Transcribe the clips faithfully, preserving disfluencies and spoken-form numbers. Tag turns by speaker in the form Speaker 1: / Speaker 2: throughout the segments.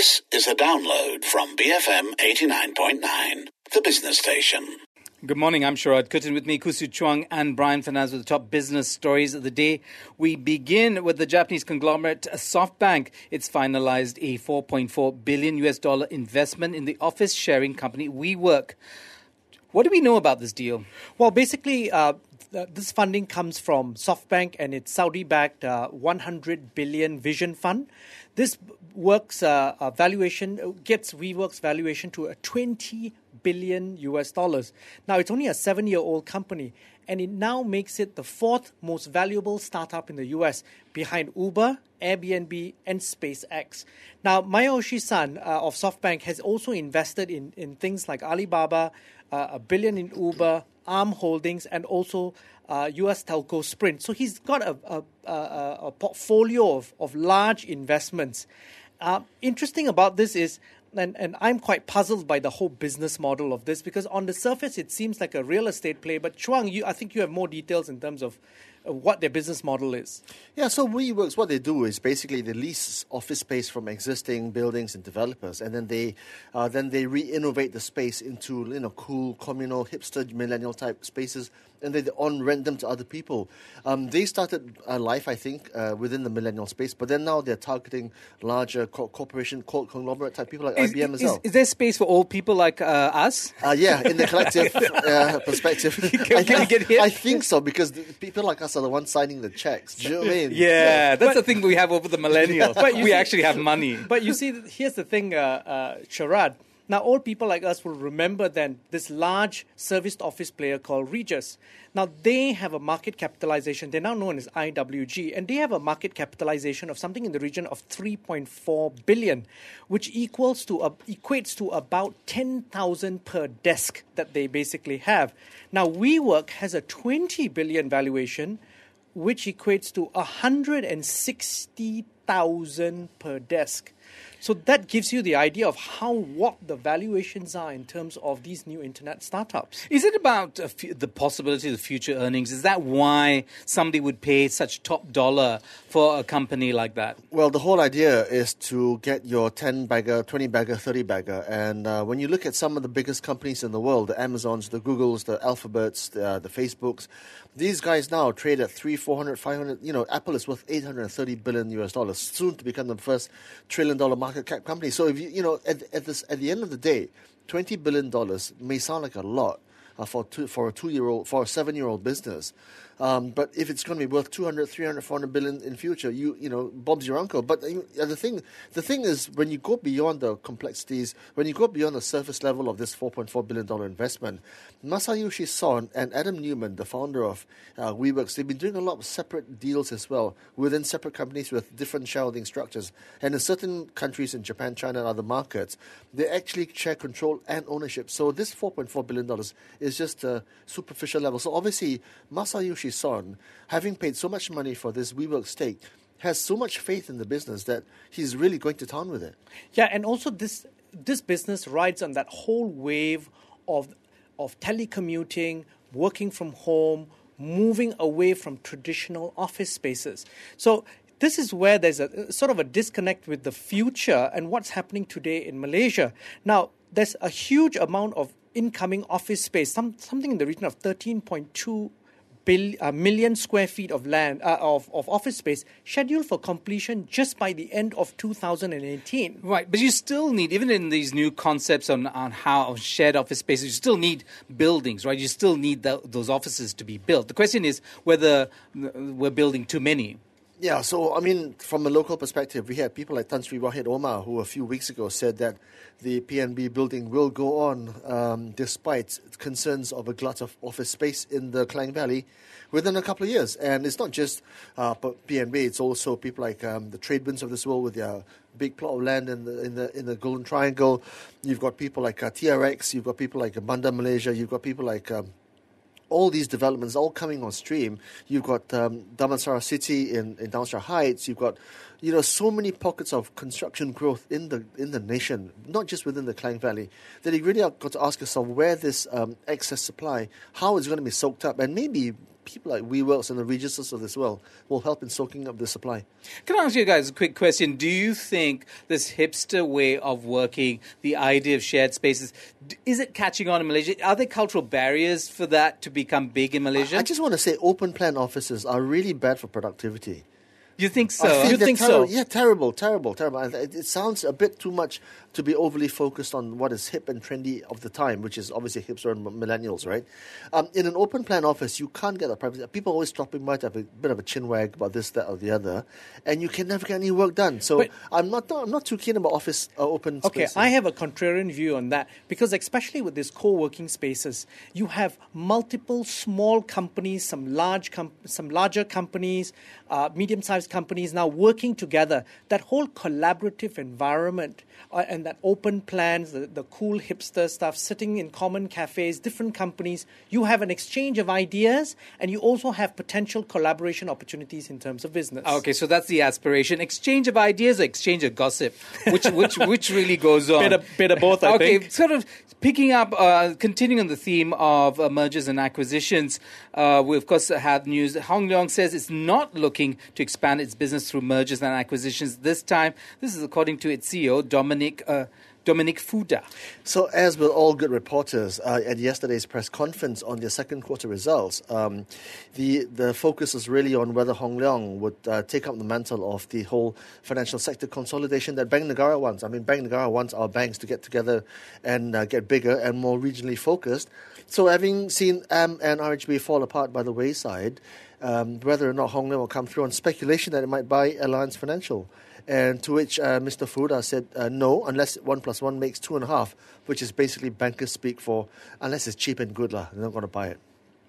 Speaker 1: This is a download from B F M eighty-nine point nine, the business station.
Speaker 2: Good morning, I'm Sharad Kuttan. With me, Kusu Chuang and Brian Fernandez with the top business stories of the day. We begin with the Japanese conglomerate SoftBank. It's finalized a four point four billion U S dollar investment in the office sharing company WeWork. What do we know about this deal?
Speaker 3: Well, basically, uh, th- this funding comes from SoftBank and its Saudi-backed uh, one hundred billion Vision Fund. This works uh, uh, valuation gets WeWork's valuation to a twenty billion U S dollars. Now, it's only a seven-year-old company, and it now makes it the fourth most valuable startup in the U S, behind Uber, Airbnb, and SpaceX. Now, Masayoshi-san uh, of SoftBank has also invested in, in things like Alibaba, uh, a billion in Uber, Arm Holdings, and also uh, U S telco Sprint. So he's got a, a, a, a portfolio of, of large investments. Uh, interesting about this is, and, and I'm quite puzzled by the whole business model of this, because on the surface it seems like a real estate play. But Chuang, you, I think you have more details in terms of uh, what their business model is.
Speaker 4: Yeah, so WeWorks, what they do is basically they lease office space from existing buildings and developers, and then they uh, then they re-innovate the space into, you know, cool, communal, hipster, millennial type spaces, and they on-rent them to other people. Um, they started uh, life, I think, uh, within the millennial space, but then now they're targeting larger co- corporation, co- conglomerate type people like
Speaker 2: Is,
Speaker 4: I B M as
Speaker 2: is,
Speaker 4: well.
Speaker 2: is there space for old people like uh, us?
Speaker 4: Uh, yeah, in the collective uh, perspective.
Speaker 2: Can,
Speaker 4: I,
Speaker 2: can we get here?
Speaker 4: I think so, because the people like us are the ones signing the checks. Do you know what I mean?
Speaker 2: Yeah, that's the thing we have over the millennials.
Speaker 3: But you
Speaker 2: we
Speaker 3: see-
Speaker 2: actually have money.
Speaker 3: But you see, here's the thing, uh, uh, Sharad. Now, old people like us will remember then this large serviced office player called Regus. Now, they have a market capitalization. They're now known as I W G, and they have a market capitalization of something in the region of three point four billion, which equals to uh, equates to about ten thousand per desk that they basically have. Now, WeWork has a twenty billion valuation, which equates to one hundred sixty thousand per desk. So that gives you the idea of how what the valuations are in terms of these new internet startups.
Speaker 2: Is it about uh, f- the possibility of future earnings? Is that why somebody would pay such top dollar for a company like that?
Speaker 4: Well, the whole idea is to get your ten bagger, twenty bagger, thirty bagger. And uh, when you look at some of the biggest companies in the world, the Amazons, the Googles, the Alphabets, the, uh, the Facebooks, these guys now trade at three, four hundred, five hundred. You know, Apple is worth eight hundred thirty billion U S dollars, soon to become the first trillion dollar market cap company. So if you, you know, at, at this, at the end of the day, twenty billion dollars may sound like a lot uh, for two, for a two-year-old, for a seven-year-old business. Um, but if it's going to be worth two hundred, three hundred, four hundred billion in future, you you know, Bob's your uncle. But uh, the thing the thing is, when you go beyond the complexities, when you go beyond the surface level of this four point four billion dollars investment, Masayoshi Son and Adam Newman, the founder of uh, WeWorks, they've been doing a lot of separate deals as well within separate companies with different shareholding structures. And in certain countries in Japan, China, and other markets, they actually share control and ownership. So this four point four billion dollars is just a superficial level. So obviously, Masayoshi Son, having paid so much money for this WeWork stake, has so much faith in the business that he's really going to town with it.
Speaker 3: Yeah, and also this this business rides on that whole wave of of telecommuting, working from home, moving away from traditional office spaces. So this is where there's a sort of a disconnect with the future and what's happening today in Malaysia. Now, there's a huge amount of incoming office space, some something in the region of thirteen point two Bill, a million square feet of land uh, of, of office space scheduled for completion just by the end of two thousand eighteen.
Speaker 2: Right, but you still need, even in these new concepts on, on how on shared office spaces, you still need buildings, right? You still need the, those offices to be built. The question is whether we're building too many.
Speaker 4: Yeah, so, I mean, from a local perspective, we had people like Tan Sri Wahid Omar, who a few weeks ago said that the P N B building will go on um, despite concerns of a glut of office space in the Klang Valley within a couple of years. And it's not just uh, P N B, it's also people like um, the Tradewinds of this world with their big plot of land in the in the in the Golden Triangle. You've got people like uh, T R X, you've got people like Bandar Malaysia, you've got people like Um, all these developments all coming on stream. You've got um, Damansara City in, in Damansara Heights. You've got, you know, so many pockets of construction growth in the in the nation, not just within the Klang Valley, that you really have got to ask yourself where this um, excess supply, how it's going to be soaked up, and maybe people like WeWorks and the Regises of this world will help in soaking up the supply.
Speaker 2: Can I ask you guys a quick question? Do you think this hipster way of working, the idea of shared spaces, d- is it catching on in Malaysia? Are there cultural barriers for that to become big in Malaysia?
Speaker 4: I, I just want to say open plan offices are really bad for productivity.
Speaker 2: You think so?
Speaker 4: I think
Speaker 3: You
Speaker 4: they're
Speaker 3: think
Speaker 4: terrible.
Speaker 3: so?
Speaker 4: Yeah, terrible, terrible, terrible. And It, it sounds a bit too much to be overly focused on what is hip and trendy of the time, which is obviously hipster and millennials, right? Um, in an open plan office, you can't get the privacy. People always dropping by to have a bit of a chin wag about this, that, or the other, and you can never get any work done. So
Speaker 3: But-
Speaker 4: I'm not, I'm not too keen about office uh, open
Speaker 3: Okay,
Speaker 4: spaces.
Speaker 3: I have a contrarian view on that because, especially with these co-working spaces, you have multiple small companies, some large, com- some larger companies, uh, medium-sized companies now working together. That whole collaborative environment uh, and that open plans, the, the cool hipster stuff, sitting in common cafes, different companies. You have an exchange of ideas, and you also have potential collaboration opportunities in terms of business.
Speaker 2: Okay, so that's the aspiration. Exchange of ideas or exchange of gossip? Which which which really goes on?
Speaker 3: Bit of- bit of both, I
Speaker 2: okay,
Speaker 3: think.
Speaker 2: sort of picking up, uh, continuing on the theme of uh, mergers and acquisitions, uh, we of course have news. Hong Leong says it's not looking to expand its business through mergers and acquisitions this time. This is according to its C E O, Dominic uh, Dominic Fuda.
Speaker 4: So, as with all good reporters, uh, at yesterday's press conference on their second quarter results, um, the the focus is really on whether Hong Leong would uh, take up the mantle of the whole financial sector consolidation that Bank Negara wants. I mean, Bank Negara wants our banks to get together and uh, get bigger and more regionally focused. So, having seen A M and R H B fall apart by the wayside, um, whether or not Hong Leong will come through on speculation that it might buy Alliance Financial. And to which uh, Mister Fuda said uh, no, unless one plus one makes two and a half, which is basically bankers speak for unless it's cheap and good, lah. They're not going to buy it.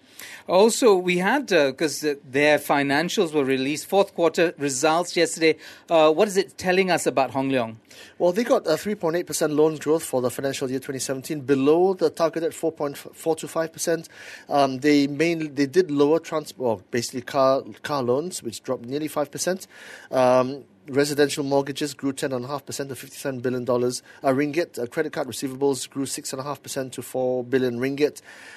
Speaker 2: Also, we had, because uh, uh, their financials were released, fourth quarter results yesterday. Uh, what is it telling us about Hong Leong?
Speaker 4: Well, they got a three point eight percent loans growth for the financial year twenty seventeen, below the targeted four point four two five percent. Um, they mainly they did lower transport, well, basically car car loans, which dropped nearly five percent. Um, Residential mortgages grew ten point five percent to fifty-seven billion dollars. Uh, ringgit, uh, credit card receivables grew six point five percent to four billion ringgit.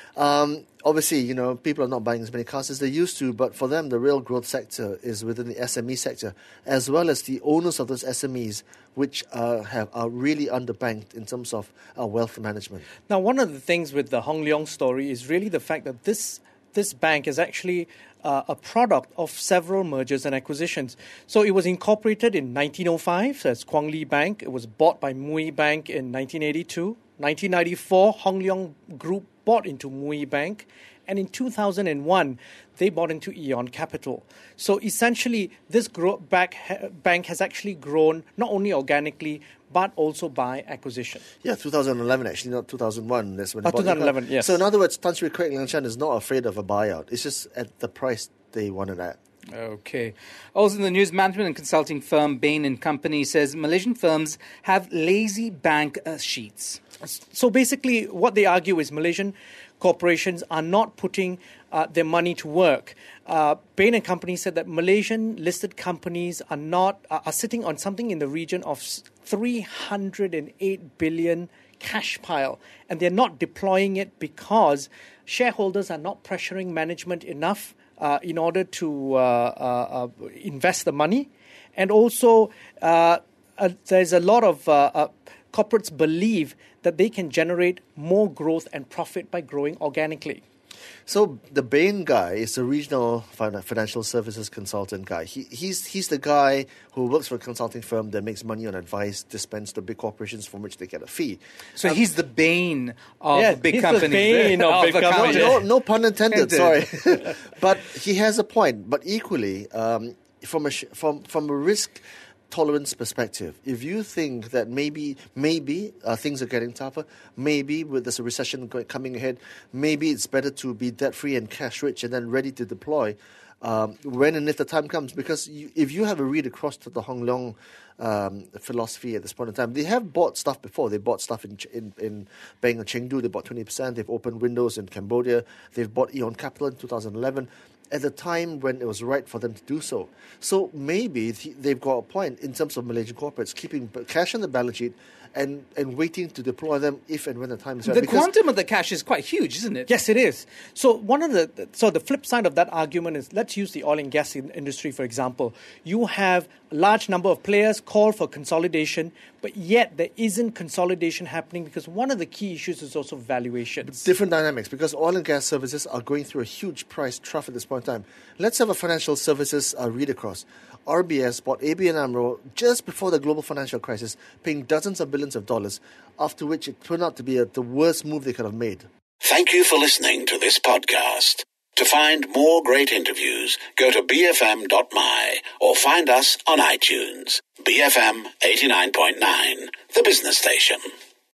Speaker 4: Um, obviously, you know, people are not buying as many cars as they used to, but for them, the real growth sector is within the S M E sector, as well as the owners of those S M Es, which uh, have are really underbanked in terms of uh, wealth management.
Speaker 3: Now, one of the things with the Hong Leong story is really the fact that this this bank is actually uh, a product of several mergers and acquisitions. So it was incorporated in nineteen oh five as Kwang Li Bank. It was bought by Mui Bank in nineteen eighty-two. nineteen ninety-four, Hong Leong Group bought into Mui Bank. And in two thousand one, they bought into Eon Capital. So essentially, this grow- back ha- bank has actually grown not only organically, but also by acquisition.
Speaker 4: Yeah, two thousand eleven actually, not two thousand one. That's when they
Speaker 3: Oh,
Speaker 4: bought it.
Speaker 3: twenty eleven, yes.
Speaker 4: So in other words, Tan Sri Kwek Liang Chan is not afraid of a buyout. It's just at the price they wanted at.
Speaker 2: Okay. Also in the news, management and consulting firm Bain and Company says Malaysian firms have lazy bank uh, sheets.
Speaker 3: So basically, what they argue is Malaysian corporations are not putting uh, their money to work. Uh, Bain and Company said that Malaysian listed companies are not uh, are sitting on something in the region of three hundred eight billion cash pile, and they're not deploying it because shareholders are not pressuring management enough uh, in order to uh, uh, uh, invest the money, and also uh, uh, there's a lot of uh, uh, corporates believe that they can generate more growth and profit by growing organically.
Speaker 4: So the Bain guy is a regional fin- financial services consultant guy. He, he's he's the guy who works for a consulting firm that makes money on advice dispensed to big corporations from which they get a fee.
Speaker 2: So
Speaker 4: Um,
Speaker 2: he's the bane of
Speaker 3: Yeah,
Speaker 2: big
Speaker 3: he's the
Speaker 2: companies.
Speaker 3: bane of big
Speaker 2: accounting.
Speaker 3: companies.
Speaker 4: no, no pun intended.
Speaker 2: Intended.
Speaker 4: Sorry, but he has a point. But equally, um, from a sh- from from a risk tolerance perspective, if you think that maybe maybe uh, things are getting tougher, maybe with this recession go- coming ahead, maybe it's better to be debt free and cash rich and then ready to deploy um, when and if the time comes. Because you, if you have a read across to the Hong Leong um, philosophy at this point in time, they have bought stuff before. They bought stuff in Ch- in, in Bang and Chengdu. They bought twenty percent. They've opened windows in Cambodia. They've bought Eon Capital in two thousand eleven. at the time when it was right for them to do so. So maybe th- they've got a point in terms of Malaysian corporates keeping cash on the balance sheet and, and waiting to deploy them if and when the time is right.
Speaker 2: The
Speaker 4: Because
Speaker 2: quantum of the cash is quite huge, isn't it?
Speaker 3: Yes, it is. So one of the so the flip side of that argument is, let's use the oil and gas in- industry for example. You have a large number of players call for consolidation, but yet there isn't consolidation happening because one of the key issues is also valuations.
Speaker 4: different dynamics, because oil and gas services are going through a huge price trough at this point in time. Let's have a financial services uh, read across. R B S bought A B N AMRO just before the global financial crisis, paying dozens of billions of dollars, after which it turned out to be a, the worst move they could have made.
Speaker 1: Thank you for listening to this podcast. To find more great interviews, go to b f m dot m y or find us on iTunes. B F M eighty-nine point nine, the business station.